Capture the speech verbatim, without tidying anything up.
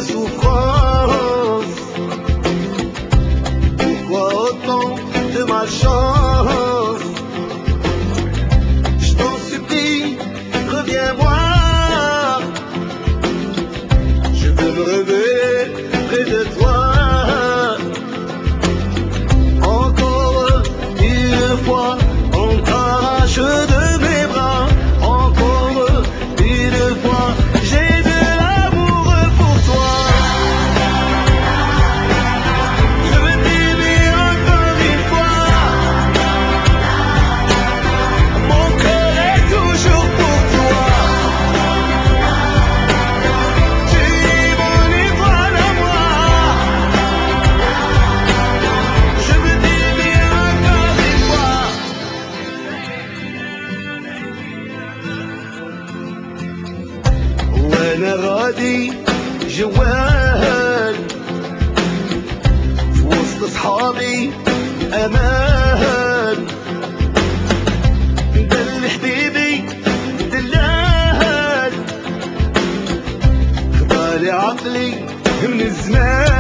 souffrance. Pourquoi autant de malchance? Je t'en supplie, reviens-moi. Je veux me réveiller près de toi. Encore une fois, on t'arrache de mes bras. Encore une fois, j'ai de l'amour pour toi. Je veux t'aimer encore une fois. Mon cœur est toujours pour toi. Tu es mon étoile à moi. Je veux t'aimer encore une fois. وانا غادي جوال في وسط صحابي امان. دل حبيبي دلال خضالي عقلي من الزمان.